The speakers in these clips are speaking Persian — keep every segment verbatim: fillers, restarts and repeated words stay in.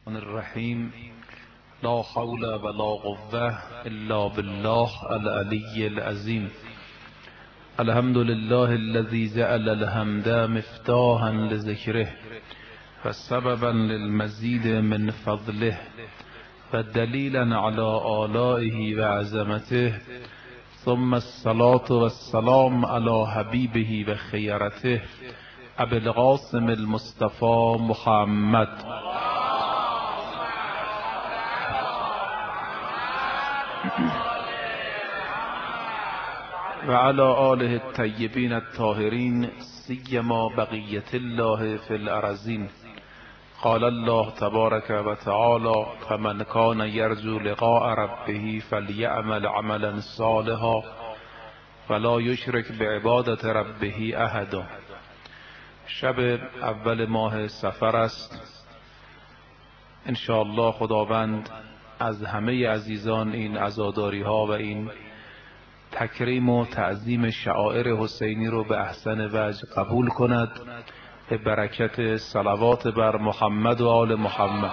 الرحیم لا حول ولا قوة الا بالله العلی العظیم. الحمد لله الذي جعل الحمد مفتاحا لذکره و سببا للمزید من فضله و دلیلا علی آلائه و عظمته، ثم الصلاة والسلام علی حبیبه و خیرته ابی القاسم المصطفى محمد و علی آله الطیبین الطاهرین سیما بقیة الله فی الارضین. قال الله تبارک و تعالی فمن کان یرجو لقاء ربه فلیعمل عملا صالحا ولا یشرک بعبادة ربه احدا. شب اول ماه صفر است. انشاءالله خداوند از همه عزیزان این عزاداری ها و این تکریم و تعظیم شعائر حسینی رو به احسن وجه قبول کند، به برکت صلوات بر محمد و آل محمد.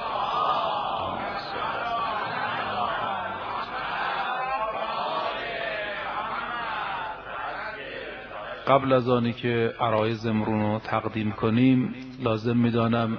قبل از آنی که عرایض امرون رو تقدیم کنیم، لازم میدانم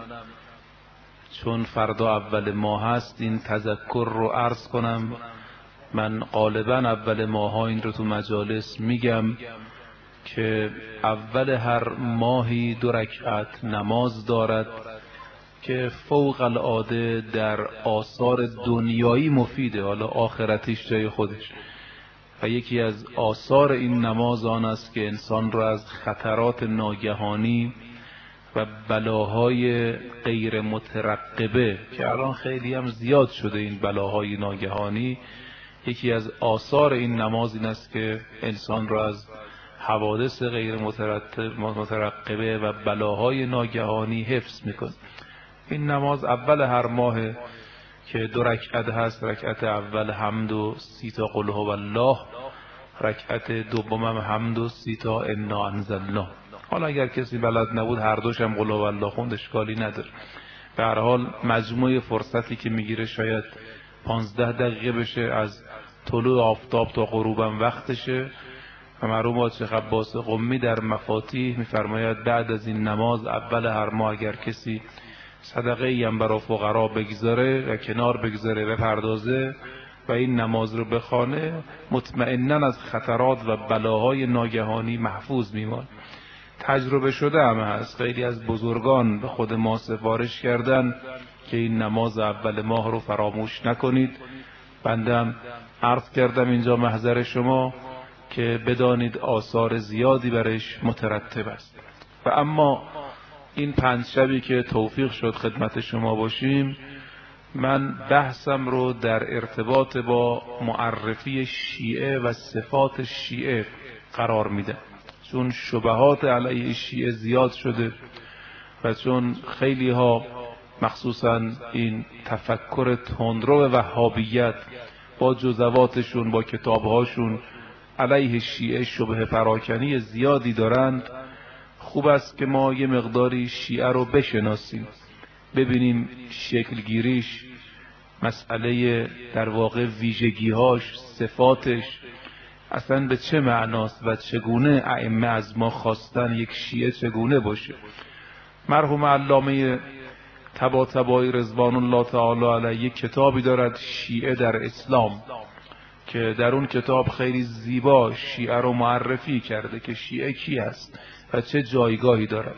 چون فردا اول ماه هست این تذکر رو عرض کنم. من غالبا اول ماه ها این رو تو مجالس میگم که اول هر ماهی دو رکعت نماز دارد که فوق العاده در آثار دنیایی مفیده، حالا آخرتیش جای خودش. و یکی از آثار این نماز آن است که انسان را از خطرات ناگهانی و بلاهای غیر مترقبه که الان خیلی هم زیاد شده این بلاهای ناگهانی، یکی از آثار این نماز این است که انسان را از حوادث غیر مترقبه و بلاهای ناگهانی حفظ میکنه. این نماز اول هر ماه که دو رکعت هست، رکعت اول حمد و سی تا قل هو الله، رکعت دومم حمد و سی تا انا انزلنا. حالا اگر کسی بلد نبود هر دوشم قل هو الله خوند اشکالی نداره. به هر حال مجموع فرصتی که میگیره شاید پانزده دقیقه بشه، از طلوع آفتاب تا غروبم وقتشه. و مرحوم حاج شیخ عباس قمی در مفاتیح میفرماید بعد از این نماز اول هر ماه اگر کسی صدقه ای هم برای فقرا بگذاره و کنار بگذاره و پردازه و این نماز رو بخونه، مطمئناً از خطرات و بلاهای ناگهانی محفوظ میمونه. تجربه شده هم هست، خیلی از بزرگان به خود ما سفارش کردن که این نماز اول ماه رو فراموش نکنید. بندم عرض کردم اینجا محضر شما که بدانید آثار زیادی برش مترتب است. و اما این پنج شبی که توفیق شد خدمت شما باشیم، من بحثم رو در ارتباط با معرفی شیعه و صفات شیعه قرار میدم، چون شبهات علیه شیعه زیاد شده و چون خیلی ها مخصوصا این تفکر تندرو وهابیت با جزواتشون با کتابهاشون علیه شیعه شبه پراکنی زیادی دارند، خوب است که ما یه مقداری شیعه رو بشناسیم، ببینیم شکلگیریش، مسئله در واقع ویژگیهاش، صفاتش اصلا به چه معناست و چگونه ائمه از ما خواستن یک شیعه چگونه باشه. مرحوم علامه طباطبایی رضوان الله تعالی علیه یک کتابی دارد، شیعه در اسلام، که در اون کتاب خیلی زیبا شیعه رو معرفی کرده که شیعه کی است و چه جایگاهی دارد.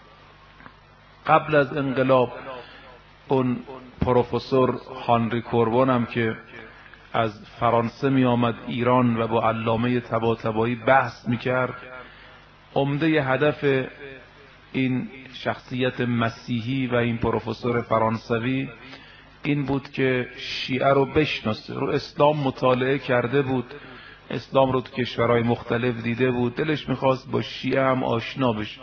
قبل از انقلاب اون پروفسور هانری کوربون هم که از فرانسه می آمد ایران و با علامه طباطبایی بحث می کرد، عمده هدف این شخصیت مسیحی و این پروفسور فرانسوی این بود که شیعه رو بشناسه. رو اسلام مطالعه کرده بود، اسلام رو تو کشورهای مختلف دیده بود، دلش میخواست با شیعه هم آشنا بشه.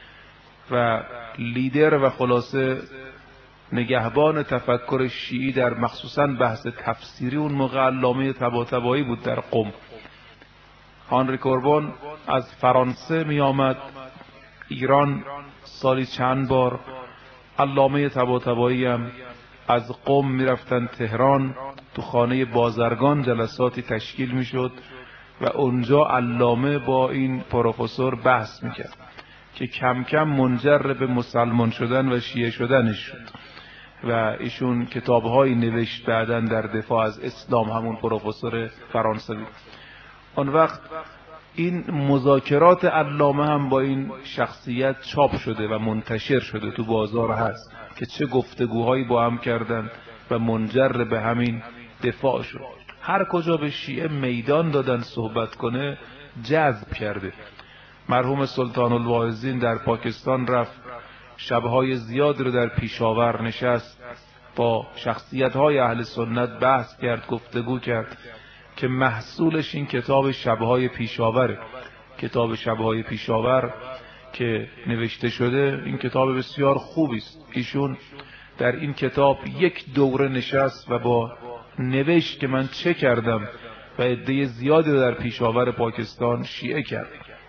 و لیدر و خلاصه نگهبان تفکر شیعی در مخصوصا بحث تفسیری اون موقع علامه طباطبایی بود در قم. هانری کوربون از فرانسه می آمد ایران سالی چند بار، علامه طباطبایی هم از قم میرفتن تهران، تو خانه بازرگان جلساتی تشکیل میشد و اونجا علامه با این پروفسور بحث میکرد که کم کم منجر به مسلمان شدن و شیعه شدنش شد و ایشون کتابهایی نوشت بعداً در دفاع از اسلام، همون پروفسور فرانسوی. آن وقت این مذاکرات علامه هم با این شخصیت چاپ شده و منتشر شده، تو بازار هست که چه گفتگوهایی با هم کردن و منجر به همین دفاع شد. هر کجا به شیعه میدان دادن صحبت کنه جذب کرده. مرحوم سلطان الواعظین در پاکستان رفت، شبهای زیاد رو در پیشاور نشست، با شخصیت‌های اهل سنت بحث کرد، گفتگو کرد که محصولش این کتاب شبهای پیشاوره. کتاب شبهای پیشاور که نوشته شده این کتاب بسیار خوبی است. ایشون در این کتاب یک دوره نشست و با نوشت که من چه کردم و عده زیادی در پیشاور پاکستان شیعه کرد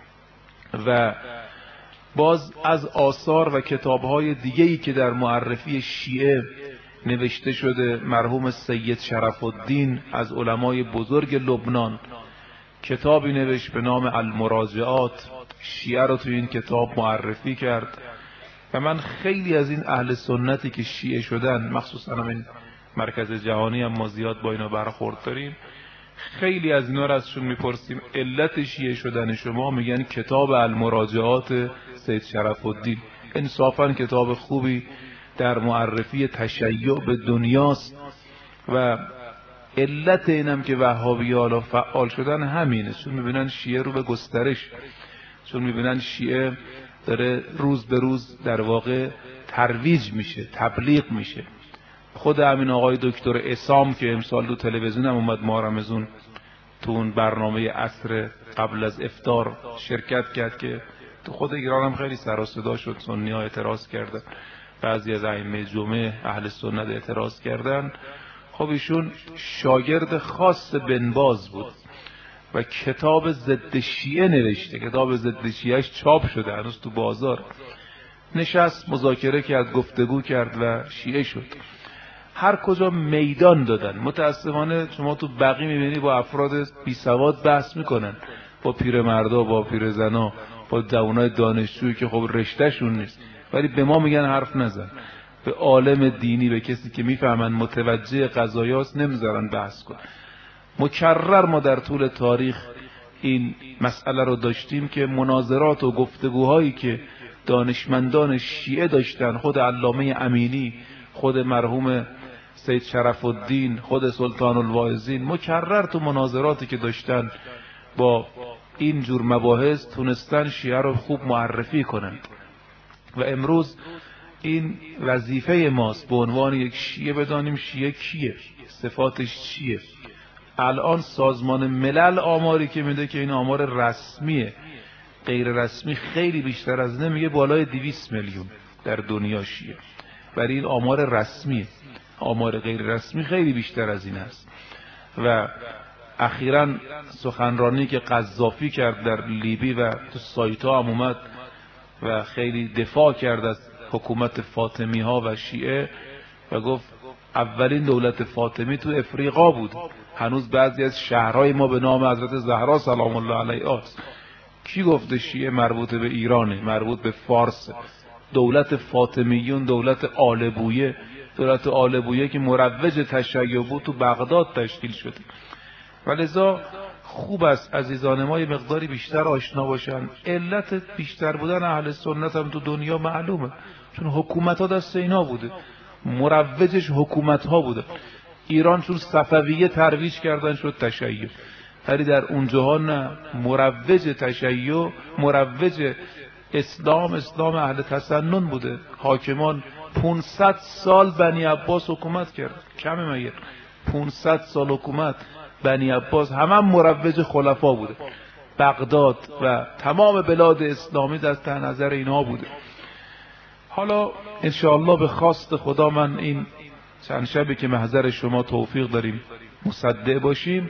و باز از آثار و کتاب‌های دیگه‌ای که در معرفی شیعه نوشته شده. مرحوم سید شرف الدین از علمای بزرگ لبنان کتابی نوشت به نام المراجعات، شیعه رو توی این کتاب معرفی کرد و من خیلی از این اهل سنتی که شیعه شدن، مخصوصا همین مرکز جهانی هم ما زیاد با اینا برخورد داریم، خیلی از اینا رو ازشون میپرسیم علت شیعه شدن شما، میگن کتاب المراجعات سید شرف الدین. انصافا کتاب خوبی در معرفی تشیع به دنیاست و علت اینم که وهابی‌ها فعال شدن همینه، چون میبینن شیعه رو به گسترش، چون میبینن شیعه داره روز به روز در واقع ترویج میشه، تبلیغ میشه. خود همین آقای دکتر اسام که امسال تو تلویزیون هم اومد ماه رمضان تو اون برنامه عصر قبل از افطار شرکت کرد که تو خود ایران هم خیلی سر و صدا شد، سنی‌ها اعتراض کردن، بعضی از ائمه جمعه اهل سنت اعتراض کردن. خب ایشون شاگرد خاص بن باز بود و کتاب ضد شیعه نوشته، کتاب ضد شیعهش چاپ شده هنوز تو بازار. نشست مذاکره کرد، گفتگو کرد و شیعه شد. هر کجا میدان دادن. متاسفانه شما تو بقی میبینی با افراد بی سواد بحث میکنن، با پیرمردا، با پیرزنا، با جوانای دانشجویی که خب رشتهشون نیست، ولی به ما میگن حرف نزن. به عالم دینی، به کسی که میفهمن متوجه قضایاست نمیذارن بحث کن. مکرر ما در طول تاریخ این مسئله رو داشتیم که مناظرات و گفتگوهایی که دانشمندان شیعه داشتن، خود علامه امینی، خود مرحوم سید شرف الدین، خود سلطان الواعظین، مکرر تو مناظراتی که داشتن با این جور مباحث تونستن شیعه رو خوب معرفی کنند و امروز این وظیفه ماست به عنوان یک شیعه بدانیم شیعه کیه، صفاتش چیه. الان سازمان ملل آماری که میده که این آمار رسمیه، غیر رسمی خیلی بیشتر از اینه، میگه بالای دویست میلیون در دنیا شیعه، ولی این آمار رسمیه. آمار غیر رسمی خیلی بیشتر از این است. و اخیراً سخنرانی که قذافی کرد در لیبی و تو سایت ها هم اومد و خیلی دفاع کرد از حکومت فاطمی ها و شیعه و گفت اولین دولت فاطمی تو افریقا بود، هنوز بعضی از شهرهای ما به نام حضرت زهرا سلام الله علیها است. کی گفته شیعه مربوط به ایرانه؟ مربوط به فارس. دولت فاطمیون دولت آل بویه، دولت آل بویه که مروج تشیع بود تو بغداد تشکیل شده. ولذا خوب است عزیزان ما یه مقداری بیشتر آشنا باشن. علت بیشتر بودن اهل سنت هم تو دنیا معلومه، چون حکومت ها دست اینا بوده، مروجش حکومت ها بوده. ایران چون صفویه ترویج کردن شد تشیع، ولی در اونجاها نه، مروج تشیع، مروج اسلام، اسلام اهل تسنن بوده. حاکمان پانصد سال بنی عباس حکومت کرد، کمه مگه؟ پانصد سال حکومت بنی عباس، همه هم مروج خلفا بوده. بغداد و تمام بلاد اسلامی دست نظر اینها بوده. حالا انشاءالله به خواست خدا من این چند شبی که محضر شما توفیق داریم مصدق باشیم،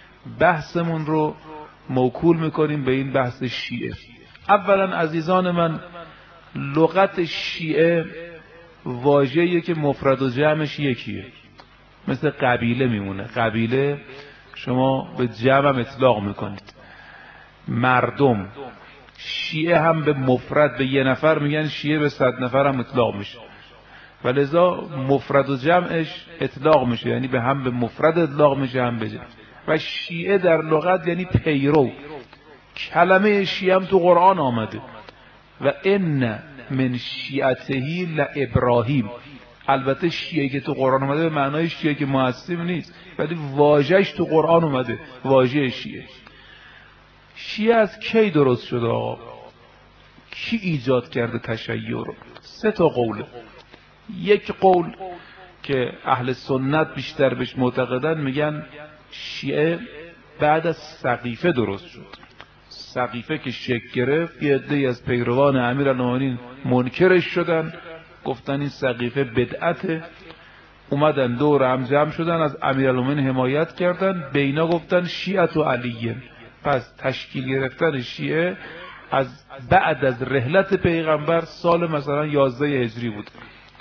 بحثمون رو موکول میکنیم به این بحث شیعه. اولا عزیزان من، لغت شیعه واژه‌ایه که مفرد و جمعش یکیه، مثل قبیله میمونه. قبیله شما به جمع هم اطلاق میکنید. مردم، شیعه هم به مفرد به یه نفر میگن شیعه، به صد نفر هم اطلاق میشه و لذا مفرد و جمعش اطلاق میشه، یعنی به هم به مفرد اطلاق میشه هم به جمع. و شیعه در لغت یعنی پیرو. کلمه شیعه هم تو قرآن آمده و ان من شیعته لابراهیم. البته شیعه که تو قرآن اومده به معنای شیعه که معصب نیست، ولی واژه‌اش تو قرآن اومده، واژه شیعه. شیعه از کی درست شده آقا؟ کی ایجاد کرده تشیع رو؟ سه تا قوله. یک قول که اهل سنت بیشتر بهش معتقدن، میگن شیعه بعد از سقیفه درست شد. سقیفه که شکل گرفت، یه عده‌ای از پیروان امیرالمومنین منکرش شدن، گفتن این سقیفه بدعته، اومدن دور هم جمع شدن، از امیرالمومنین حمایت کردن، به اینا گفتن شیعت و علیه. پس تشکیل گرفتن شیعه از بعد از رحلت پیغمبر سال مثلا یازده هجری بود.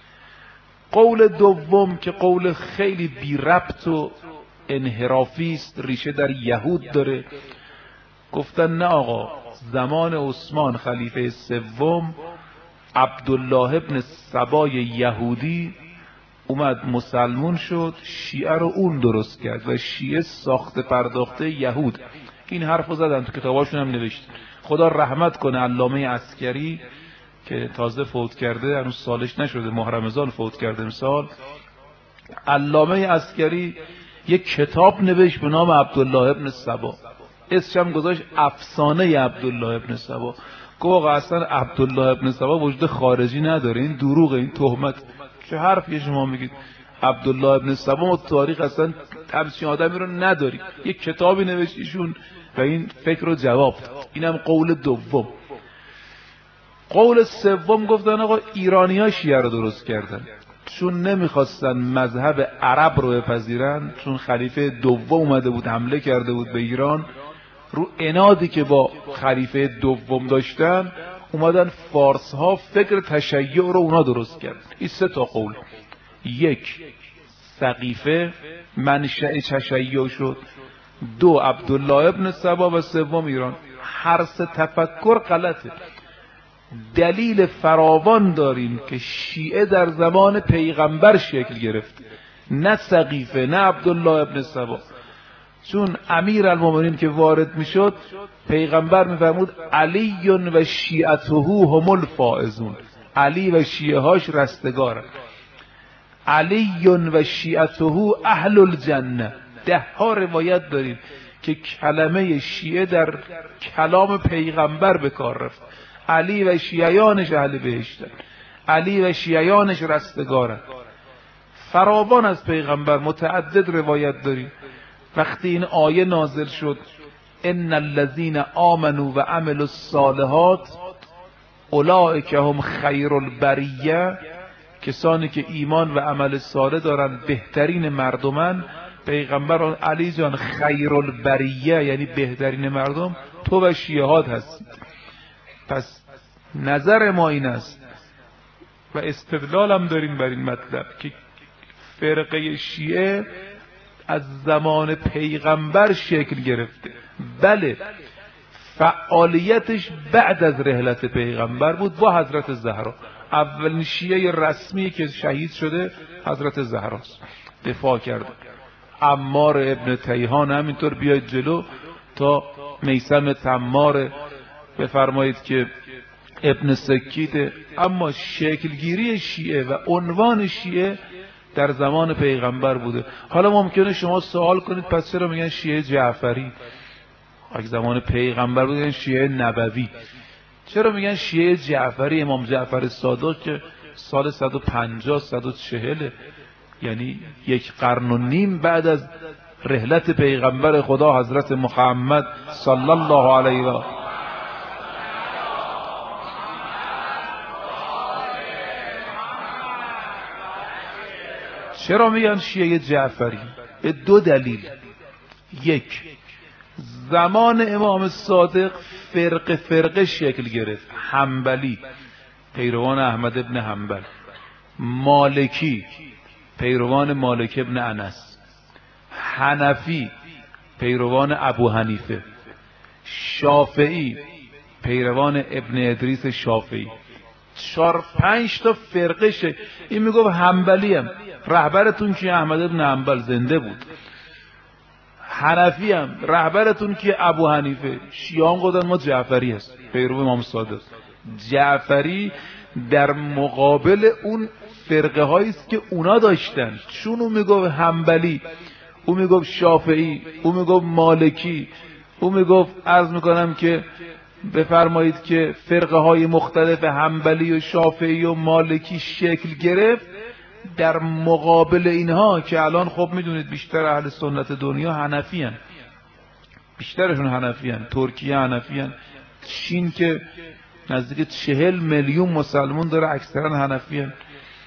قول دوم که قول خیلی بی ربط و انحرافی است، ریشه در یهود داره، گفتن نه آقا، زمان عثمان خلیفه سوم عبدالله ابن سبای یهودی اومد مسلمون شد، شیعه رو اون درست کرد و شیعه ساخته پرداخته یهود. این حرفو زدن، تو کتاباشون هم نوشت. خدا رحمت کنه علامه عسکری که تازه فوت کرده، هنوز سالش نشده، ماه رمضان فوت کرده امسال. علامه عسکری یک کتاب نوشت به نام عبدالله ابن سبا، اسمش هم گذاشت افسانه عبدالله ابن سبا. گفت آقا اصلا عبدالله ابن سبا وجود خارجی نداره، این دروغه، این تهمت. چه حرفی شما میگید؟ عبدالله ابن سبا ما تاریخ اصلا همچین آدمی رو نداری. یک کتابی نوشت ایشون و این فکر رو جواب داد. اینم قول دوم. قول سوم گفتن آقا ایرانی ها شیعه رو درست کردن، چون نمیخواستن مذهب عرب رو بپذیرن، چون خلیفه دوم اومده بود حمله کرده بود به ایران، رو انادی که با خلیفه دوم داشتن اومدن فارس ها فکر تشیع رو اونا درست کرد. این سه تا قول. یک، سقیفه منشأ تشیع شد. دو، عبدالله ابن سبا و سوم ایران. هر سه تفکر غلطه. دلیل فراوان داریم که شیعه در زمان پیغمبر شکل گرفت، نه سقیفه نه عبدالله ابن سبا. چون امیر المومنین که وارد میشد، پیغمبر میفرمود علی و شیعته هم الفائزون، علی و شیعه هاش رستگارن. علی و شیعته اهل الجنه. ده ها روایت داریم که کلمه شیعه در کلام پیغمبر به کار رفت. علی و شیعیانش اهل بهشتن، علی و شیعیانش رستگارن. فراوان از پیغمبر متعدد روایت داریم. وقتی این آیه نازل شد ان الذین آمنوا و عملوا الصالحات اولئک هم خیر البریه، کسانی که ایمان و عمل صالح دارن بهترین مردمن، پیغمبر علی جان خیر البریه یعنی بهترین مردم تو و شیعهات هستید. پس نظر ما این است و استدلال هم داریم بر این مطلب که فرقه شیعه از زمان پیغمبر شکل گرفته. بله، فعالیتش بعد از رحلت پیغمبر بود با حضرت زهرا. اولین شیعه رسمی که شهید شده حضرت زهراست، دفاع کرده. عمار ابن تیهان همینطور. بیاید جلو تا میثم تمار بفرمایید که ابن سکیت. اما شکلگیری شیعه و عنوان شیعه در زمان پیغمبر بوده. حالا ممکنه شما سوال کنید پس چرا میگن شیعه جعفری؟ اگه زمان پیغمبر بودن شیعه نبوی. چرا میگن شیعه جعفری؟ امام جعفر صادق که سال صد و پنجاه صد و چهل، یعنی یک قرن و نیم بعد از رحلت پیغمبر خدا حضرت محمد صلی الله علیه و چرا میگن شیعه جعفری؟ به دو دلیل. یک، زمان امام صادق فرقه فرقه شکل گرفت. حنبلی، پیروان احمد ابن حنبل. مالکی پیروان مالک ابن انس، حنفی پیروان ابو حنیفه، شافعی پیروان ابن ادریس شافعی. چهار پنج تا فرقه شه. این میگفت حنبلی هم رهبرتون که احمد ابن حنبل زنده بود، حنفی هم رهبرتون که ابو حنیفه، شیعه هم گفتن ما جعفری هست پیرو امام صادق. جعفری در مقابل اون فرقه هایی است که اونا داشتن، چون اون میگفت حنبلی، اون میگفت شافعی، اون میگفت مالکی، اون میگفت عرض میکنم که بفرمایید که فرقه های مختلف حنبلی و شافعی و مالکی شکل گرفت. در مقابل اینها که الان خب میدونید بیشتر اهل سنت دنیا حنفی هن، بیشترشون حنفی هن، ترکیه حنفی هن، چین که نزدیک چهل میلیون مسلمون داره اکثرا حنفی هن،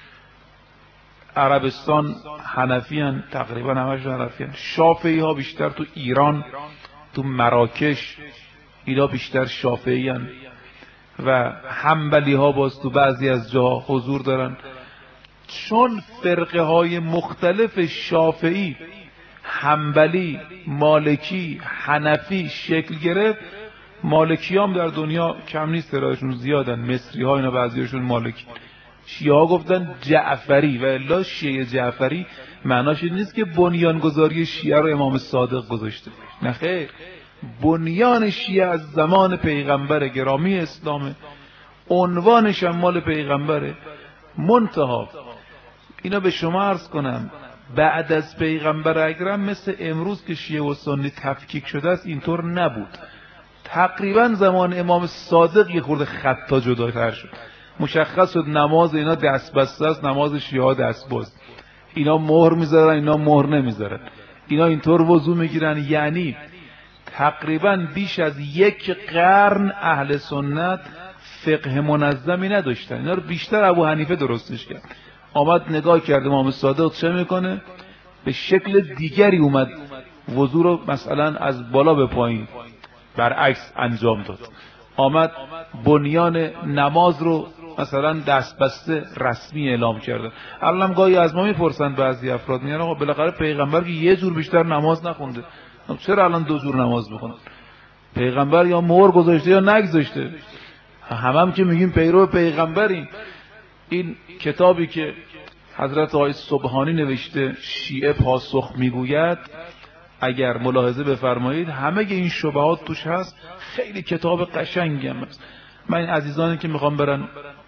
عربستان حنفی هن، تقریبا همشون حنفی هن. شافعی ها بیشتر تو ایران، تو مراکش اینا بیشتر شافعی هن و حنبلی ها باز تو بعضی از جاها حضور دارن. چون فرقه های مختلف شافعی، حنبلی، مالکی، حنفی شکل گرفت، مالکی هم در دنیا کم نیست، تعدادشون زیادن، مصری ها اینا بعضیشون مالکی. شیعه ها گفتن جعفری و الا شیعه جعفری معناش این نیست که بنیانگذاری شیعه رو امام صادق گذاشته، نه خیر، بنیان شیعه از زمان پیغمبر گرامی اسلامه، عنوانش هم مال پیغمبره. منتها اینا به شما عرض کنم بعد از پیغمبر اکرم مثل امروز که شیعه و سنی تفکیک شده است اینطور نبود. تقریبا زمان امام صادق یه خورده خطا جداتر شد، مشخص شد نماز اینا دست بسته است، نماز شیعه ها دست باز، اینا مهر میذارن اینا مهر نمیذارن، اینا اینطور وضو میگیرن. یعنی تقریبا بیش از یک قرن اهل سنت فقه منظمی نداشتن، اینا رو بیشتر ابو حنیفه درستش کرد. آمد نگاه کرد امام صادق چه میکنه، به شکل دیگری اومد وضو رو مثلا از بالا به پایین برعکس انجام داد. آمد بنیان نماز رو مثلا دست بسته رسمی اعلام کرده. الان گاهی از ما میپرسن بعضی افراد، میگن آقا بالاخره پیغمبر که یه جور بیشتر نماز نخونده، چرا الان دو جور نماز میخونه؟ پیغمبر یا مهر گذاشته یا نگذاشته، هم هم که میگیم پیرو پیغمبریم. این کتابی که حضرت آقای سبحانی نوشته شیعه پاسخ میگوید، اگر ملاحظه بفرمایید همه این شبهات توش هست، خیلی کتاب قشنگی هم هست. من این عزیزانی که میخوام برن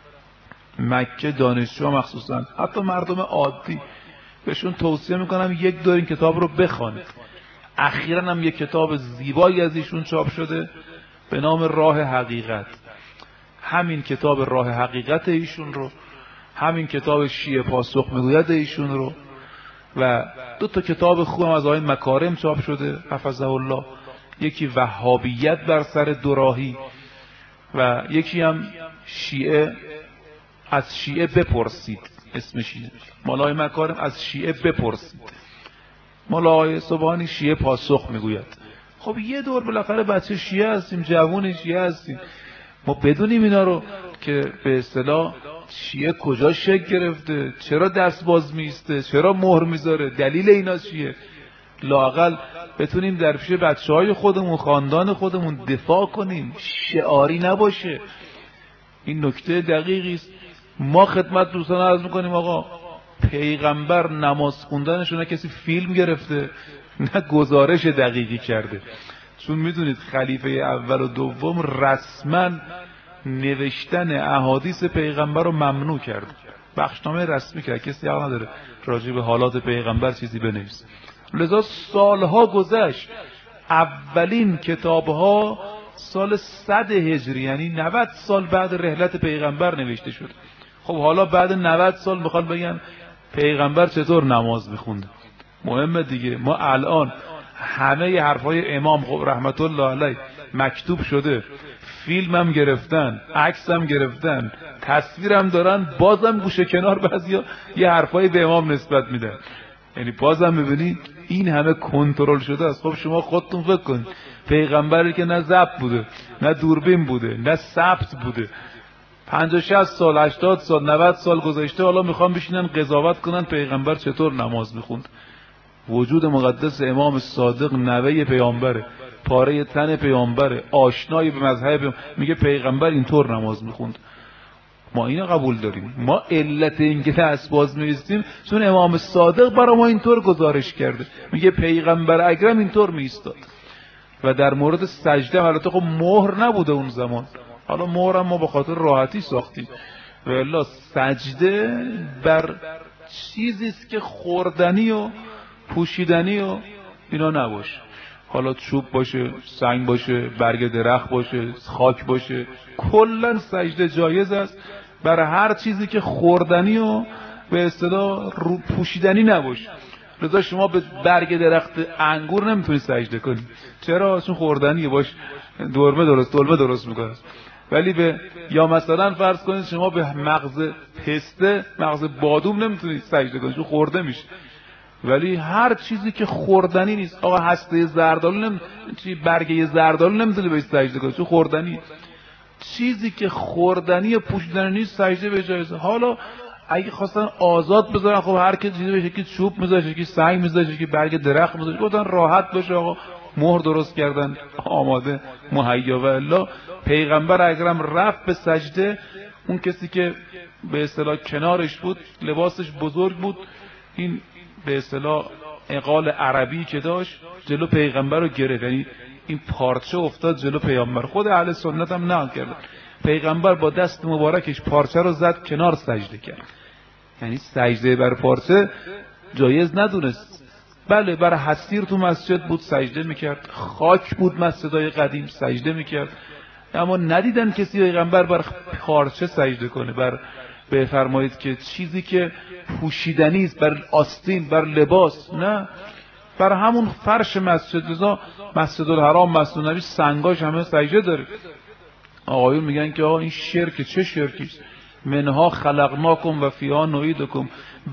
مکه، دانشجو مخصوصا، حتی مردم عادی، بهشون توصیه میکنم یک دور این کتاب رو بخوانید. اخیراً هم یک کتاب زیبایی از ایشون چاپ شده به نام راه حقیقت. همین کتاب راه حقیقت ایشون رو، همین کتاب شیعه پاسخ میگوید ایشون رو، و دو تا کتاب خوب از آقای مکارم چاپ شده حفظه الله، یکی وهابیت بر سر دوراهی و یکی هم شیعه از شیعه بپرسید، اسمش اینه، مال آقای مکارم از شیعه بپرسید، مال آقای سبحانی شیعه پاسخ میگوید. خب یه دور بالاخره بچه شیعه هستیم، جوون شیعه هستیم، ما بدونیم اینا رو که به اصطلاح شیعه کجا شکل گرفته، چرا دست باز میسته، چرا مهر میذاره، دلیل اینا چیه، لااقل بتونیم در پیش بچه های خودمون، خاندان خودمون دفاع کنیم، شعاری نباشه. این نکته دقیقی است. ما خدمت دوستان عرض میکنیم آقا پیغمبر نماز خوندنشو نه کسی فیلم گرفته نه گزارش دقیقی کرده، چون میدونید خلیفه اول و دوم رسما نوشتن احادیث پیغمبر رو ممنوع کرد، بخشنامه رسمی کرد، کسی حق نداره راجع به حالات پیغمبر چیزی بنویسه. لذا سالها گذشت، اولین کتابها سال صد هجری یعنی نود سال بعد رحلت پیغمبر نوشته شد. خب حالا بعد نود سال میخوان بگن پیغمبر چطور نماز میخونده. مهمه دیگه، ما الان همه حرفای امام خب رحمت الله علیه مکتوب شده، فیلم هم گرفتن، عکس هم گرفتن، تصویر هم دارن، بازم گوشه کنار بعضیا یه حرفای به امام نسبت میدن. یعنی بازم ببینید این همه کنترل شده است. خب شما خودتون فکر کنید پیغمبری که نه ضبط بوده، نه دوربین بوده، نه ثبت بوده، پنجاه شصت سال هشتاد سال نود سال گذشته، حالا میخوام بشینن قضاوت کنن پیغمبر چطور نماز میخوند. وجود مقدس امام صادق نوه پیامبره، پاره تن پیامبره، آشنایی به مذهب پیامبر. میگه پیغمبر اینطور نماز میخوند. ما اینو قبول داریم. ما علت اینکه دست باز می‌ایستیم چون امام صادق برای ما اینطور گزارش کرده. میگه پیغمبر اکرم اینطور می‌ایستاد. و در مورد سجده البته خب مهر نبوده اون زمان، حالا مهر هم ما به خاطر راحتی ساختیم. و الا سجده بر چیزی است که خوردنی و پوشیدنی و اینا نباشه. حالا چوب باشه، سنگ باشه، برگ درخت باشه، خاک باشه، کلا سجده جایز است بر هر چیزی که خوردنی و به اصطلاح رو پوشیدنی نباشه. لذا شما به برگ درخت انگور نمیتونید سجده کنید. چرا؟ چون خوردنیه، باش دلمه درست دلمه درست میکنه. ولی به یا مثلا فرض کنید شما به مغز پسته، مغز بادوم نمیتونید سجده کنید چون خورده میشه. ولی هر چیزی که خوردنی نیست، آقا هسته زردالو نم چی برگه زردالو نمیتونه بهش سجده کنه چون خوردنی. چیزی که خوردنی و پوشیدنی نیست سجده به جایزه. حالا اگه خواستن آزاد بذارن، خب هر کی چیزی بشه که چوب میذاره، که سنگ میذاره، که برگ درخت میذاره، گفتن راحت باشه آقا، مهر درست کردن آماده مهیا. و الا پیغمبر اکرم رفت به سجده، اون کسی که به اصطلاح کنارش بود لباسش بزرگ بود، این به اصطلاح عقال عربی که داشت جلو پیغمبر رو گرفت، یعنی این پارچه افتاد جلو پیغمبر. خود اهل سنت هم نقل کرده پیغمبر با دست مبارکش پارچه رو زد کنار سجده کرد. یعنی سجده بر پارچه جایز ندونست. بله بر حسیر تو مسجد بود سجده میکرد، خاک بود مسجدهای قدیم سجده میکرد، اما ندیدن کسی پیغمبر بر پارچه سجده کنه، بر بفرمایید که چیزی که پوشیدنی است، بر آستین، بر لباس، نه بر همون فرش مسجد. لذا مسجد الحرام، مسجد النبی سنگاش همه سجده داره. آقایون میگن که آقا این شرک، چه شرکیست؟ منها خلقناکم و فیها نعیدکم.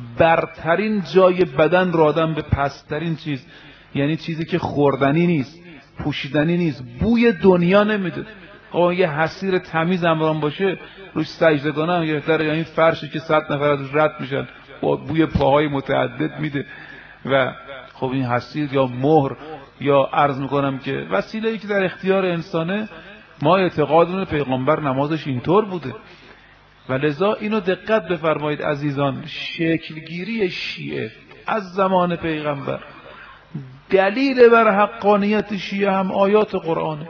برترین جای بدن را آدم به پسترین چیز، یعنی چیزی که خوردنی نیست، پوشیدنی نیست، بوی دنیا نمیده. آقا یه حسیر تمیز امران باشه روش سجده کنم یه در این فرشی که صد نفر از رد میشن با بوی پاهای متعدد میده. و خب این حسیر یا مهر یا عرض میکنم که وسیله‌ای که در اختیار انسانه، ما اعتقادمون پیغمبر نمازش اینطور بوده. و لذا اینو دقت بفرمایید عزیزان، شکلگیری شیعه از زمان پیغمبر دلیل بر حقانیت شیعه هم آیات قرآنه.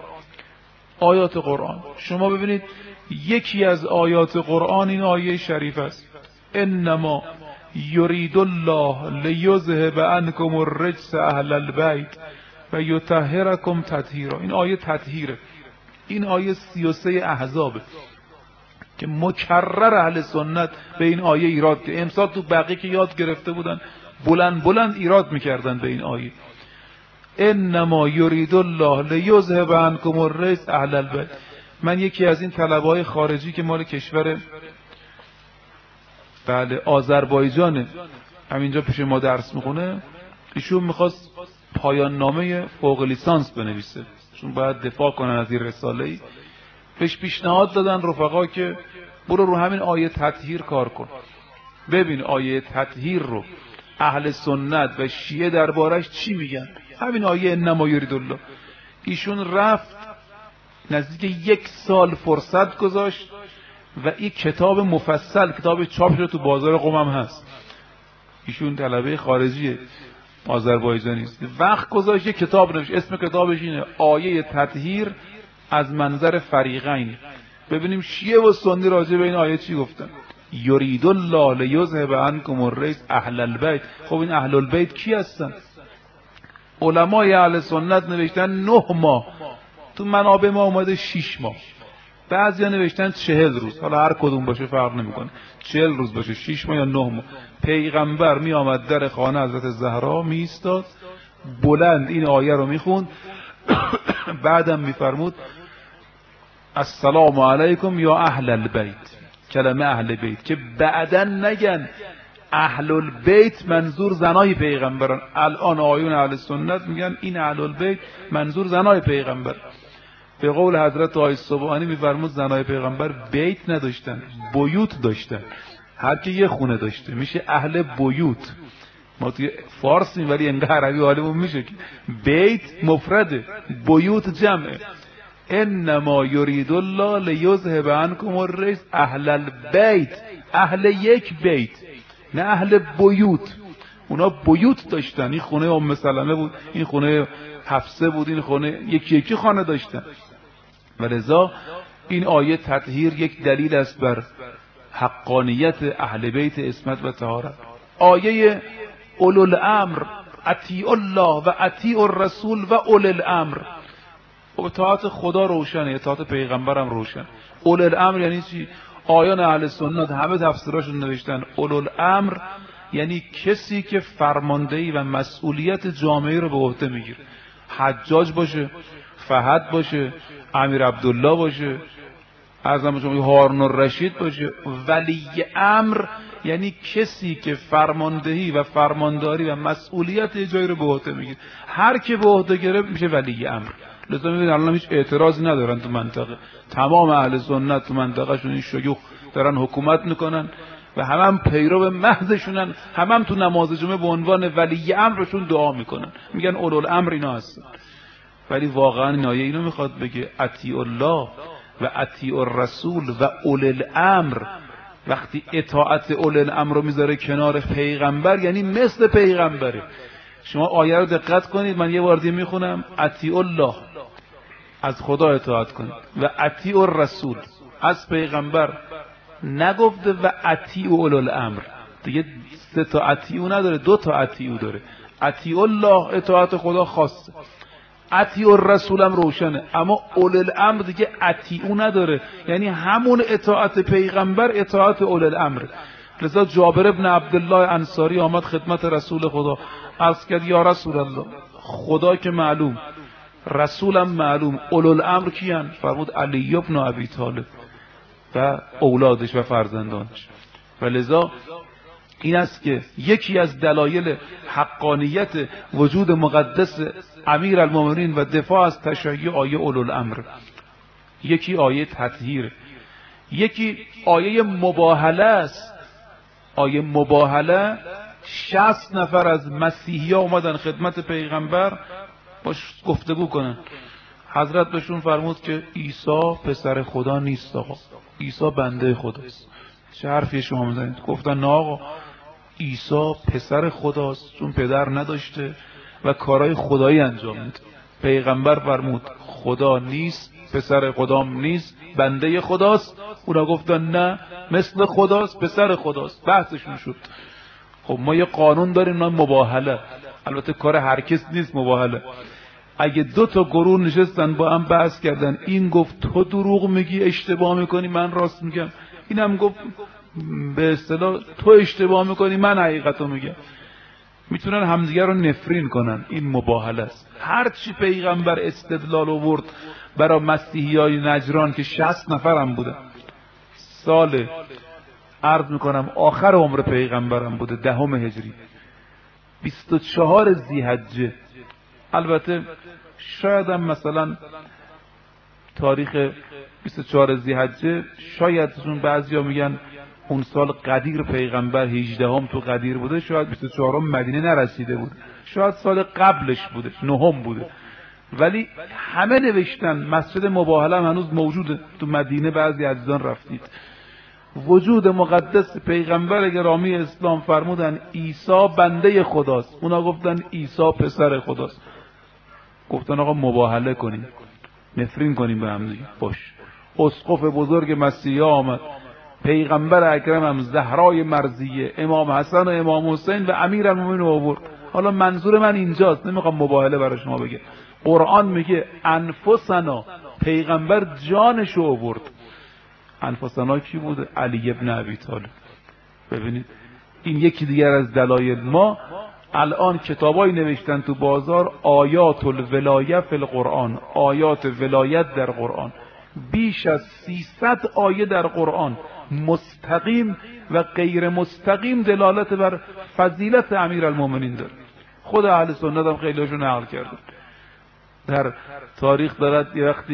آیات قرآن شما ببینید، یکی از آیات قرآن این آیه شریف است: انما یرید الله لیذهب عنکم الرجس اهل البیت و یطهرکم تطهیرا. این آیه تطهیره. این آیه سی و سه احزابه که مکرر اهل سنت به این آیه ایراد که امسال تو بقیه که یاد گرفته بودن بلند بلند ایراد میکردن به این آیه. انما یرید الله لیذهب عنکم الرجس اهل البیت. من یکی از این طلبه‌های خارجی که مال کشور بله آذربایجان همینجا پیش ما درس میخونه، ایشون میخواست پایان نامه فوق لیسانس بنویسه چون باید دفاع کنن از این رساله‌ای. بهش پیشنهاد دادن رفقا که برو رو همین آیه تطهیر کار کن، ببین آیه تطهیر رو اهل سنت و شیعه دربارش چی میگن. همین آیه انما یرید الله. ایشون رفت نزدیک یک سال فرصت گذاشت و این کتاب مفصل، کتاب چاپ شده تو بازار قم هم هست. ایشون طلبه خارجیه آذربایجانی است، وقت گذاشت یک کتاب نوشت، اسم کتابش اینه آیه تطهیر از منظر فریقین. ببینیم شیعه و سنی راجع به این آیه چی گفتن. یرید الله لیذهب عنکم الرجس اهل البیت. خب این اهل البیت کی هستن؟ علمای اهل سنت نوشتن نه ماه، تو منابع ما اومده شش ماه، بعضیا نوشتن چهل روز، حالا هر کدوم باشه فرق نمیکنه، چهل روز باشه، شش ماه یا نه ماه. پیغمبر می آمد در خانه حضرت زهرا می ایستاد، بلند این آیه رو میخوند، بعدم میفرمود السلام علیکم یا اهل البیت، کلمه اهل بیت، که بعدن نگن اهل البیت منظور زنای پیغمبران. الان آیون اهل سنت میگن این اهل البیت منظور زنای پیغمبر. به قول حضرت آقای سبحانی میفرمود زنای پیغمبر بیت نداشتن، بیوت داشتن. هر کی یه خونه داشته میشه اهل بیوت. ما توی فارسیم ولی انگار عربی حالمون میشه که بیت مفرده، بیوت جمعه. انما یرید الله لیذهب عنکم الرجس اهل البیت، اهل یک بیت نه اهل بیوت. اونا بیوت داشتن. این خونه ام سلمه بود، این خونه حفصه بود، این خونه یکی یکی خانه داشتن. ولذا این آیه تطهیر یک دلیل است بر حقانیت اهل بیت عصمت و طهارت. آیه اولو الامر اطیعوا الله و اطیعوا الرسول و اولو الامر، اطاعت خدا روشنه، اطاعت پیغمبرم روشن. اولو الامر یعنی چی؟ آیان اهل سنت همه تفسیراشون نوشتن اولو الامر یعنی کسی که فرماندهی و مسئولیت جامعه رو به عهده میگیره. حجاج باشه، فهد باشه، امیر عبدالله باشه، اعظم شما هارون الرشید باشه. ولی امر یعنی کسی که فرماندهی و فرمانداری و مسئولیت جایی رو به عهده میگیره. هر که به عهده گرفت میشه ولی امر. لذا میبینید الان هیچ اعتراضی ندارن تو منطقه. تمام اهل سنت تو منطقه شون این شیوخ دارن حکومت میکنن و همه هم پیرو محضشونن، همه هم تو نماز جمعه به عنوان ولی امرشون دعا میکنن، میگن اولو الامر اینا هستن. ولی واقعا این آیه اینو میخواد بگه اطیعوا الله و اطیعوا الرسول و اولو الامر. وقتی اطاعت اولو الامر رو میذاره کنار پیغمبر یعنی مثل پیغمبره. شما آیه رو دقت کنید، من یه بار دیگه میخونم. اطیعوا الله، از خدا اطاعت کنید، و اطیعوا الرسول، از پیغمبر نگفته و اطیعوا اولو الامر. دیگه سه تا اطیعوا نداره، دو تا اطیعوا داره. اطیعوا الله اطاعت خدا خاصه، اطیعوا الرسول هم روشنه، اما اولو الامر دیگه اطیعوا نداره، یعنی همون اطاعت پیغمبر اطاعت اولو الامر. لذا جابر ابن عبدالله انصاری آمد خدمت رسول خدا، عرض کرد یا رسول الله، خدا که معلوم، رسولم معلوم، اولو الامر کیان؟ فرمود علی ابن ابی طالب و اولادش و فرزندانش. و لذا این است که یکی از دلایل حقانیت وجود مقدس امیر المؤمنین و دفاع از تشیع آیه اولو الامر. یکی آیه تطهیر، یکی آیه مباهله است. آیه مباهله، شصت نفر از مسیحی ها اومدن خدمت پیغمبر باش گفتگو کنن. حضرت بهشون فرمود که عیسی پسر خدا نیست آقا، عیسی بنده خداست. چه حرفی شما میزنید؟ گفتن نه آقا، عیسی پسر خداست چون پدر نداشته و کارهای خدایی انجام میده. پیغمبر فرمود خدا نیست، پسر خدام نیست، بنده خداست. اونا گفتن نه، مثل خداست، پسر خداست. بحثشون شد. خب ما یه قانون داریم نام مباهله، البته کار هر کس نیست مباهله. اگه دو تا گروه نشستن با هم بحث کردن، این گفت تو دروغ میگی اشتباه میکنی، من راست میگم، اینم گفت به اصطلاح تو اشتباه میکنی، من حقیقتو میگم، میتونن همدیگه رو نفرین کنن. این مباهله است. هرچی پیغمبر استدلال آورد برای مسیحیای نجران که شصت نفر هم بودن، سال عرض میکنم آخر عمر پیغمبرم بوده، دهم هجری، بیست و چهار ذی‌حجه. البته شاید هم مثلا تاریخ بیست و چهار ذی‌حجه، شاید چون بعضیا میگن اون سال قدیر پیغمبر هجدهم تو قدیر بوده، شاید بیست و چهارم مدینه نرسیده بود، شاید سال قبلش بوده، نهم بوده. ولی همه نوشتن مسجد مباهله هم هنوز موجوده تو مدینه، بعضی عزیزان رفتید. وجود مقدس پیغمبر گرامی اسلام فرمودن عیسی بنده خداست، اونا گفتن عیسی پسر خداست. گفتن آقا مباهله کنیم، نفرین کنیم به هم دیگه. باش. اسقف بزرگ مسیحا آمد، پیغمبر اکرم هم، زهرای مرضیه، امام حسن و امام حسین و امیرالمومنین آورد. حالا منظور من اینجاست، نمیخوام مباهله برای شما بگم. قرآن میگه انفسنا، پیغمبر جانش رو آورد. انفسنا کی بوده؟ علی ابن ابی طالب. ببینید این یکی دیگر از دلایل. ما الان کتابایی نوشتن تو بازار آیات الولایه فی القرآن، آیات ولایت در قرآن، بیش از سیصد آیه در قرآن مستقیم و غیر مستقیم دلالت بر فضیلت امیرالمومنین داره. خود اهل سنت هم خیلی هاشون نقل کرده. در تاریخ دارد یه وقتی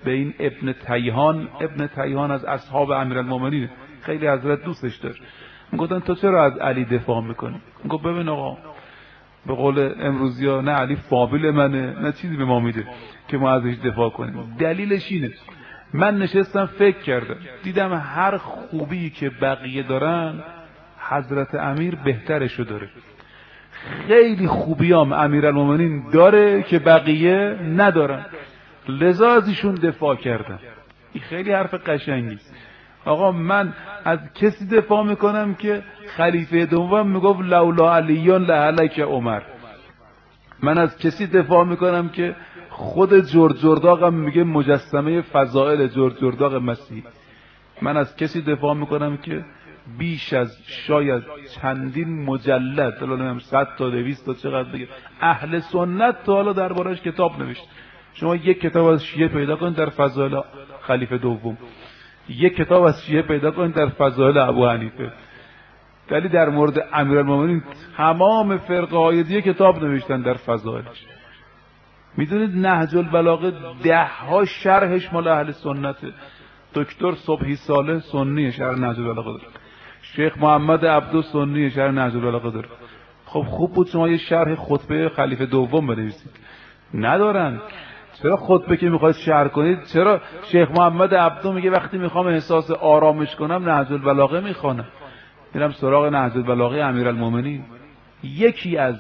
به این ابن تیهان. ابن تیهان از اصحاب امیرالمومنین، خیلی حضرت دوستش داشت. میگفتن تو چرا از علی دفاع میکنی؟ میگفت ببین آقا، به قول امروزیا نه علی فامیل منه نه چیزی به ما میده که ما ازش دفاع کنیم. دلیلش اینه، من نشستم فکر کردم دیدم هر خوبی که بقیه دارن حضرت امیر بهترشو داره. خیلی خوبیام امیرالمومنین داره که بقیه ندارن، لذا از ایشون دفاع کردم. این خیلی حرف قشنگی. آقا من از کسی دفاع میکنم که خلیفه دوم میگفت لولا علیون لهلک عمر. من از کسی دفاع میکنم که خود جورج جرداغم میگه مجسمه فضائل جورج جرداغ مسیح. من از کسی دفاع میکنم که بیش از شاید چندین مجلد، حالا نمیم صد تا دویست تا چقدر بگه، اهل سنت تا حالا دربارش کتاب نوشت. شما یک کتاب از شیعه پیدا کنید در فضائل خلیفه دوم، یک کتاب از شیعه پیدا کنید در فضائل ابو حنیفه، ولی در مورد امیرالمومنین تمام فرقه های دیگه کتاب نوشتن در فضائلش. میدونید نهج البلاغه ده ها شرحش مال اهل سنته. دکتر صبحی صالح سنی شرح نهج البلاغه داره، شیخ محمد عبدو سنی شرح نهج البلاغه داره. خب خوب بود شما یه شرح خطبه خلیفه دوم بنویسید، ندارن. چرا خطبه که میخواید شرح کنید، چرا شیخ محمد عبدو میگه وقتی میخوام احساس آرامش کنم نهج البلاغه میخوانم، میرم سراغ نهج البلاغه امیرالمومنین. یکی از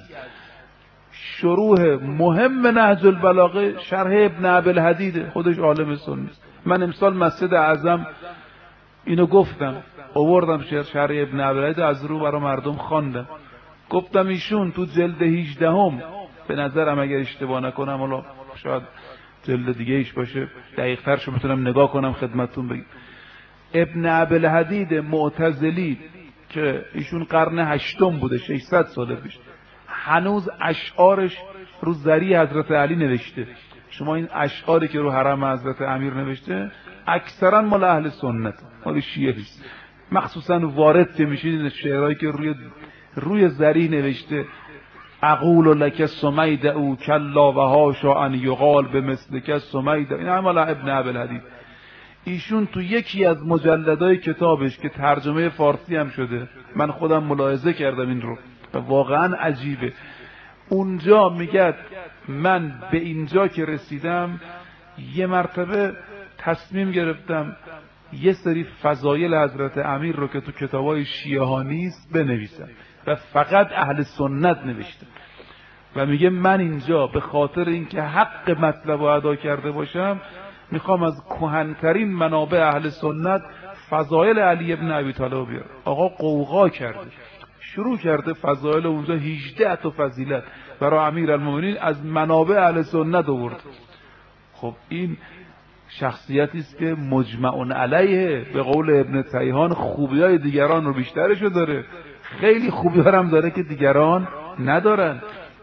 شروح مهم نهج البلاغه شرح ابن ابوالحدید، خودش عالم سنی. من امسال مسجد اعظم اینو گفتم، آوردم شرح ابن ابوالحدید از رو برای مردم خواندم. گفتم ایشون تو جلد هجدهم به نظرم اگر اشتباه نکنم، حالا شاید جلد دیگه ایش باشه دقیق ترشو میتونم نگاه کنم خدمتتون بگم، ابن ابوالحدید معتزلی که ایشون قرن هشتم بوده، ششصد سال پیش، هنوز اشعارش رو ذری حضرت علی نوشته. شما این اشعاری که رو حرم حضرت امیر نوشته اکثرا مال اهل سنت، مال شیعه نیست. مخصوصا وارد که میشید این شعرهایی که روی روی ذری نوشته، اقول لک سمید او کلا و هاشا ان یقال به مثلک سمید، این مال ابن ابوالحدید. ایشون تو یکی از مجلدهای کتابش که ترجمه فارسی هم شده، من خودم ملاحظه کردم این رو و واقعا عجیبه، اونجا میگه من به اینجا که رسیدم یه مرتبه تصمیم گرفتم یه سری فضایل حضرت امیر رو که تو کتابای شیعه ها نیست بنویسم و فقط اهل سنت نوشته. و میگه من اینجا به خاطر اینکه حق مطلب رو ادا کرده باشم میخوام از کهن‌ترین منابع اهل سنت فضایل علی ابن ابی طالب بیارم. آقا قوقا کرده، شروع کرده فضایل اونجا هجده تا فضیلت برای امیرالمومنین از منابع اهل سنت آورد. خب این شخصیتی است که مجمع علیه، به قول ابن تیهان خوبیای دیگران رو بیشترشو داره، خیلی خوبی‌ها هم داره که دیگران ندارن.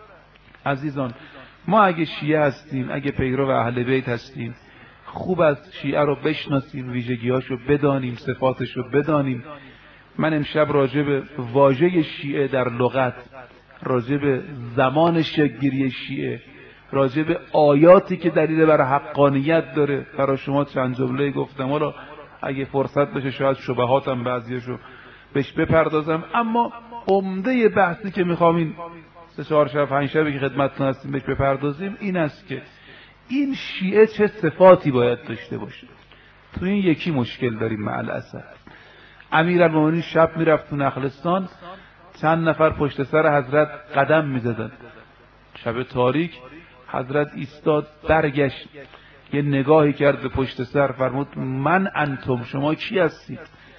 عزیزان، ما اگه شیعه هستیم، اگه پیرو اهل بیت هستیم، خوب از شیعه رو بشناسیم، ویژگی‌هاشو بدانیم، صفاتشو بدانیم. من امشب راجع به واژه شیعه در لغت، راجع به زمان شکل‌گیری شیعه، راجع به آیاتی که دلیل بر حقانیت داره برای شما چند جمله گفتم. حالا اگه فرصت بشه شاید شبهاتم بعضیشو بهش بپردازم، اما عمده بحثی که میخوام این سه چهار شب پنج شبی که خدمتتون هستیم بهش بپردازیم این است که این شیعه چه صفاتی باید داشته باشه. تو این یکی مشکل داریم مع الاسف. امیرالمومنین شب میرفت تو نخلستان، چند نفر پشت سر حضرت قدم میزدن، شب تاریک حضرت ایستاد، برگشت، یه نگاهی کرد به پشت سر، فرمود من انتم، شما کی هستید؟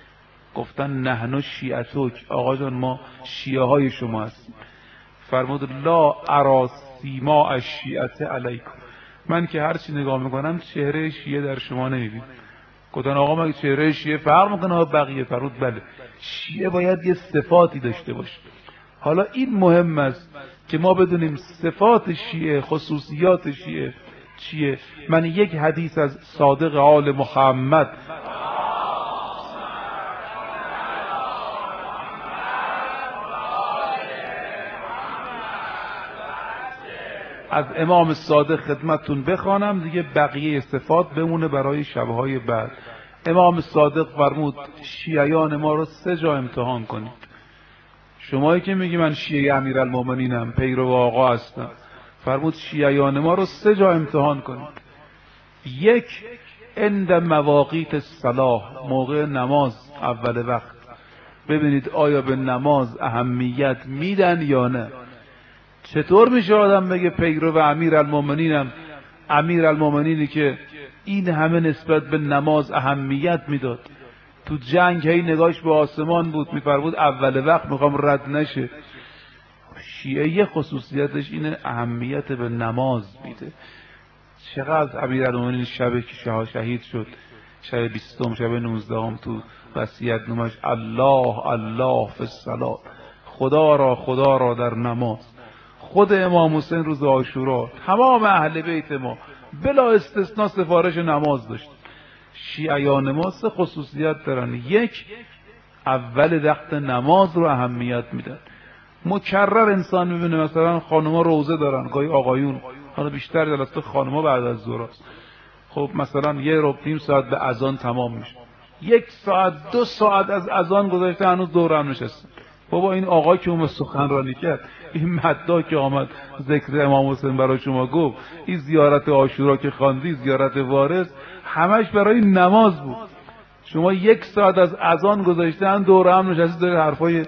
گفتن نحن شیعتک، آقا جان ما شیعه های شما هستیم. فرمود لا ارا سیما الشیعه علیکم، من که هر چی نگاه میکنم چهره شیعه در شما نمیبینم. گفتن آقا مگه چهره شیعه فرق میکنه با بقیه؟ فرمود بله، شیعه باید یه صفاتی داشته باشه. حالا این مهم است که ما بدونیم صفات شیعه، خصوصیات شیعه چیه. من یک حدیث از صادق آل محمد از امام صادق خدمتتون بخوانم دیگه، بقیه صفات بمونه برای شبهای بعد. امام صادق فرمود شیعیان ما رو سه جا امتحان کنید. شمایی که میگی من شیعه امیرالمومنینم، پیرو آقا هستم، فرمود شیعیان ما رو سه جا امتحان کنید. یک، عند مواقیت الصلاة، موقع نماز اول وقت، ببینید آیا به نماز اهمیت میدن یا نه. چطور میشه آدم بگه پیرو امیرالمومنینم، امیرالمومنینی که این همه نسبت به نماز اهمیت میداد، تو جنگ هی نگاش به آسمان بود، میفرمود اول وقت میخوام رد نشه. شیعه خصوصیتش اینه اهمیت به نماز میده. چقدر امیرالمومنین شب که شهید شد، شب بیستم، شب نوزدهم، تو وصیت نامش الله الله فی الصلاة، خدا را خدا را در نماز. خود امام حسین روز عاشورا تمام اهل بیت ما بلا استثناء سفارش نماز داشت. شیعیان ما سه خصوصیت دارن. یک، اول وقت نماز رو اهمیت میدن. مکرر انسان میبینه مثلا خانوما روزه دارن، گاهی آقایون، حالا بیشتر جلسه خانوما بعد از ظهر است. خب مثلا یه ربع نیم ساعت به اذان تمام میشه، یک ساعت دو ساعت از اذان گذشته هنوز دور هم نشستن. بابا این آقا که اون سخنرانی کرد، این مدعا که آمد ذکر امام حسین برای شما گفت، این زیارت عاشورا که خواندی، زیارت وارث، همش برای نماز بود. شما یک ساعت از اذان گذاشتن دور هم نشستی داره حرفای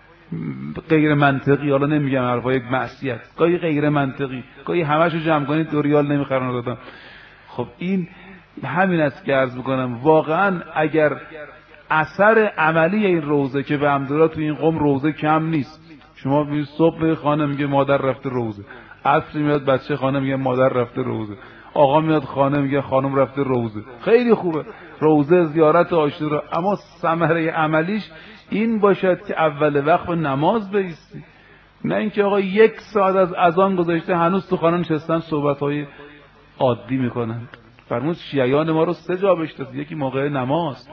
غیر منطقی، حالا نمیگم حرفای معصیت، گاهی غیر منطقی، گاهی همشو جمع کنید دو ریال نمیخرن دادم. خب این همین است که عرض میکنم واقعا اگر اثر عملی این روزه که به حمدالله تو این قوم روزه کم نیست. شما میگید صبح خانه میگه مادر رفته روزه، عصر میاد بچه خانه میگه مادر رفته روزه، آقا میاد خانه میگه خانم رفته روزه. خیلی خوبه روزه، زیارت عاشورا، اما ثمره عملیش این باشد که اول وقت به نماز بایستی، نه اینکه آقا یک ساعت از اذان گذاشته هنوز تو خانه نشستن صحبت‌های عادی میکنن. فرمود شیعیان ما رو سه جا بشناس، یکی موقع نماز،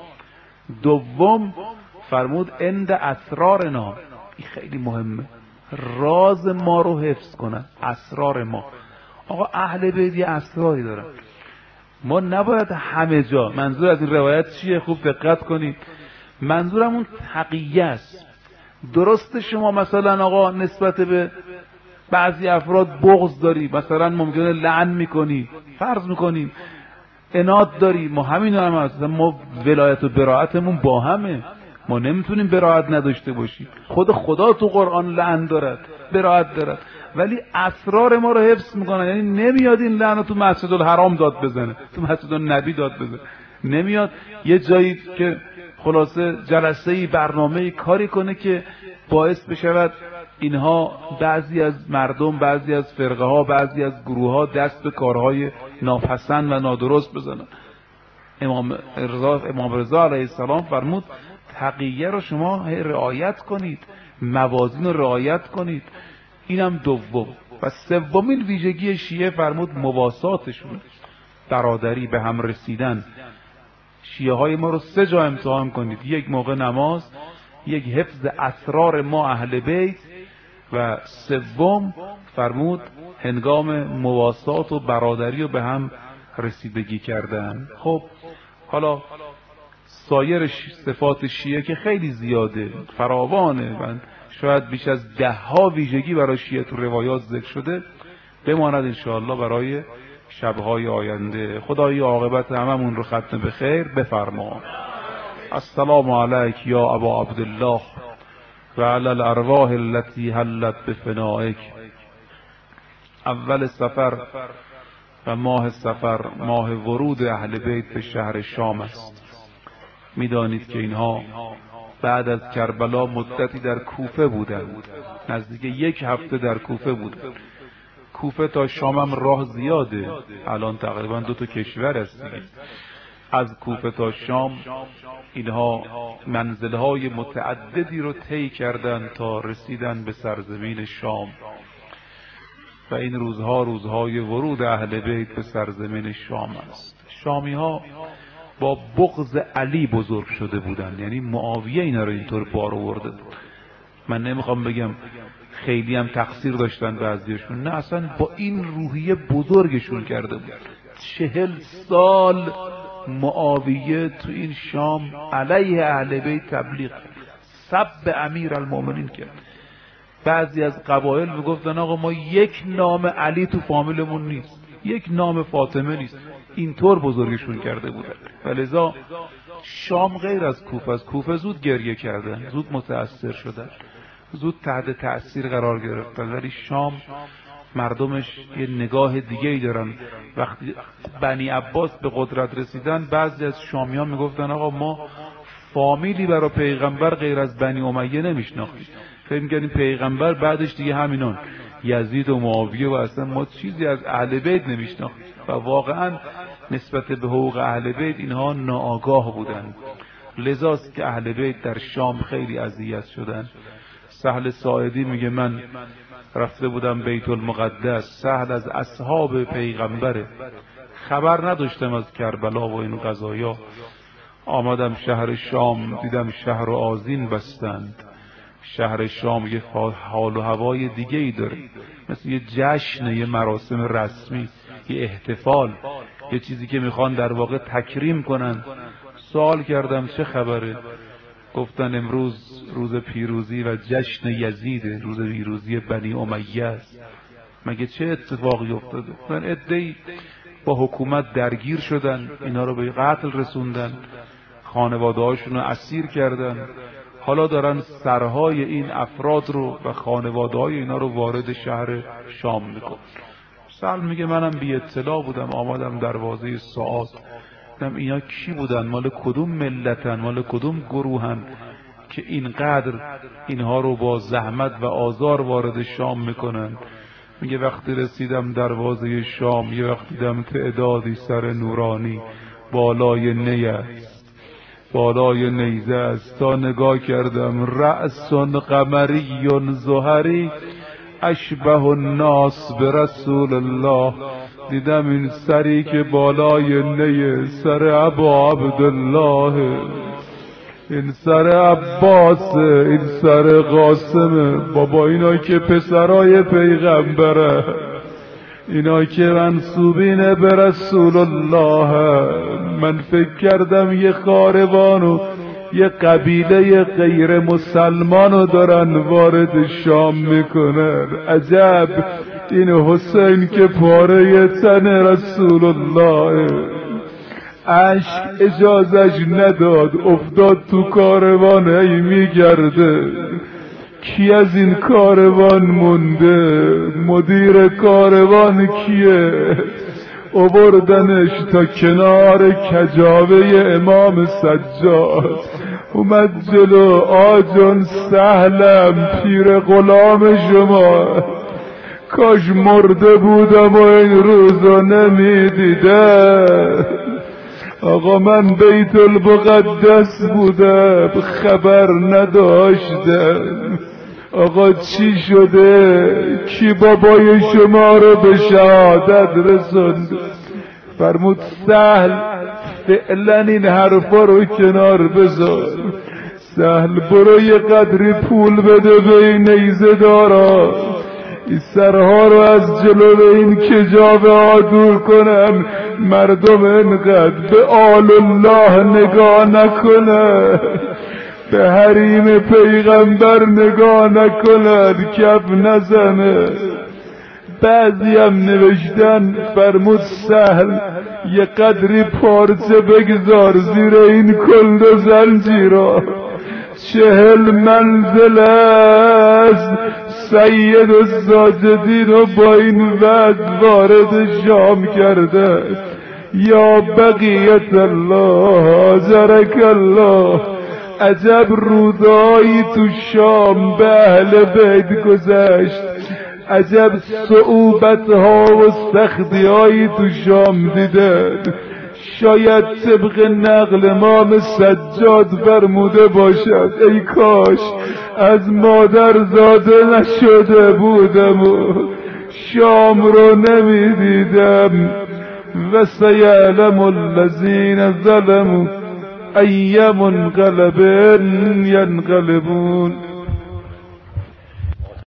دوم فرمود عند اسرارنا، این خیلی مهمه، راز ما رو حفظ کنن، اسرار ما. آقا اهل بیت یه اسراری دارن، ما نباید همه جا. منظور از این روایت چیه؟ خوب دقت کنید، منظورم اون تقیه است. درسته شما مثلا آقا نسبت به بعضی افراد بغض داری، مثلا ممکنه لعن میکنی، فرض میکنیم عناد داری، ما همین هم هست، ما ولایت و براءتمون با همه، ما نمیتونیم براءت نداشته باشیم. خود خدا تو قرآن لعن دارد، براءت دارد، ولی اسرار ما رو حفظ میکنن. یعنی نمیاد این لعن رو تو مسجد الحرام داد بزنه، تو مسجد النبی داد بزنه، نمیاد یه جایی که خلاصه جلسه‌ای، برنامه‌ای، کاری کنه که باعث بشود اینها بعضی از مردم، بعضی از فرقه ها، بعضی از گروه ها دست به کارهای ناپسند و نادرست بزنن. امام رضا امام رضا علیه السلام فرمود تقیه رو شما رعایت کنید، موازین رو رعایت کنید. اینم دوم. و سومین ویژگی شیعه فرمود مواساتشون، برادری، به هم رسیدن. شیعه های ما رو سه جا امتحان کنید، یک موقع نماز، یک حفظ اسرار ما اهل بیت، و سوم فرمود هنگام مواسات و برادری و به هم رسیدگی کردن. خب حالا سایر صفات شیعه که خیلی زیاده، فراوانه و شاید بیش از ده ها ویژگی برای شیعه تو روایات ذکر شده، بماند انشاءالله برای شبهای آینده. خدای عاقبت هممون رو ختم به خیر بفرما. السلام علیک یا ابا عبدالله و علی الارواح التي حلت بفنائک. اول سفر و ماه سفر ماه ورود اهل بیت به شهر شام است. میدانید که اینها بعد از کربلا مدتی در کوفه بودند، نزدیک یک هفته در کوفه بودند. کوفه تا شام هم راه زیاده، الان تقریبا دو تا کشور است دیگه. از کوفه تا شام اینها منزلهای متعددی رو طی کردند تا رسیدن به سرزمین شام، و این روزها روزهای ورود اهل بیت به سرزمین شام است. شامی ها با بغض علی بزرگ شده بودند، یعنی معاویه اینا رو اینطور بار آورده. من نمیخوام بگم خیلی هم تقصیر داشتن بعضیشون، نه اصلا با این روحیه بزرگشون کرده بود. چهل سال معاویه تو این شام علیه اهل بیت تبلیغ، سب امیر المؤمنین کرد. بعضی از قبایل میگفتن آقا ما یک نام علی تو فامیلمون نیست، یک نام فاطمه نیست. اینطور بزرگشون کرده بودن. ولذا شام غیر از کوفه است. کوفه زود گریه کردن، زود متأثر شدن، زود تحت تأثیر قرار گرفتن، ولی شام مردمش یه نگاه دیگه ای دارن. وقتی بنی عباس به قدرت رسیدن، بعضی از شامیان میگفتن آقا ما فامیلی برای پیغمبر غیر از بنی امیه نمیشناختیم، فکر می‌کردیم پیغمبر بعدش دیگه همینان یزید و معاویه و اصلا ما چیزی از اهل بیت نمیشناختیم. و واقعا نسبت به حقوق اهل بیت اینها ناآگاه بودن. لذاست که اهل بیت در شام خیلی اذیت شدن. سهل ساعدی میگه من رفته بودم بیت المقدس، سهل از اصحاب پیغمبره، خبر نداشتم از کربلا و این قضایا. آمدم شهر شام، دیدم شهر و آذین بستند. شهر شام یه حال و هوای دیگه ای داره، مثل یه جشن، یه مراسم رسمی، یه احتفال، یه چیزی که میخوان در واقع تکریم کنن. سوال کردم چه خبره؟ گفتن امروز روز پیروزی و جشن یزیده، روز پیروزی بنی امیه است. مگه چه اتفاقی افتاده؟ من عده‌ای با حکومت درگیر شدن، اینا رو به قتل رسوندن، خانواده هاشون رو اسیر کردن، حالا دارن سرهای این افراد رو و خانواده های اینا رو وارد شهر شام میکن. سهل میگه منم بی اطلاع بودم، آمدم دروازه ساعات، دیدم اینا کی بودن، مال کدوم ملتن، مال کدوم گروهن که اینقدر اینها رو با زحمت و آزار وارد شام میکنن. میگه وقتی رسیدم دروازه شام، یه وقت دیدم تعدادی سر نورانی بالای نیه، بالای نیزه است. تا نگاه کردم رأس قمری زهری اشبه الناس به رسول الله، دیدم این سری که بالای نیه سر ابا عبدالله، این سر عباس، این سر قاسمه. بابا اینا که پسرای پیغمبره، اینا که منسوبین به رسول الله. من فکر کردم یه کاروانو، یه قبیله غیر مسلمانو دارن وارد شام میکنن. عجب این حسین که پاره تن رسول الله، عشق اجازش نداد، افتاد تو کاروان، هی میگرده کی از این کاروان مونده، مدیر کاروان کیه؟ آوردنش تا کنار کجاوه امام سجاد، اومد جلو، آجون سهلم پیر غلام شما، کاش مرده بودم و این روزو نمیدیده. آقا من بیت المقدس بودم خبر نداشتم. آقا چی شده؟ کی بابای شما رو به شهادت رسوند؟ فرمود سهل فعلا این حرفا رو کنار بذار، سهل برو یه قدری پول بده به این نیزه دارا، این سرها رو از جلو این کجاوه ها دور کنن، مردم انقدر به آل الله نگاه نکنن، به حریم پیغمبر نگاه نکنن، کف نزنه. بعضی هم نوشتن فرمود سهل یه قدری پارچه بگذار زیر این کلد و زنجیرا، چهل منزل است سید الساجدین و با این وضع وارد شام کرده. یا بقیت الله آجرک الله، عجب روزایی تو شام به اهل بیت گذشت، عجب صعوبتها و سختیایی تو شام دیدن. شاید طبق نقل امام سجاد فرموده باشد ای کاش از مادر زاده نشده بودم و شام رو نمیدیدم. و سیعلم الذین ظلموا ای منقلب ینقلبون.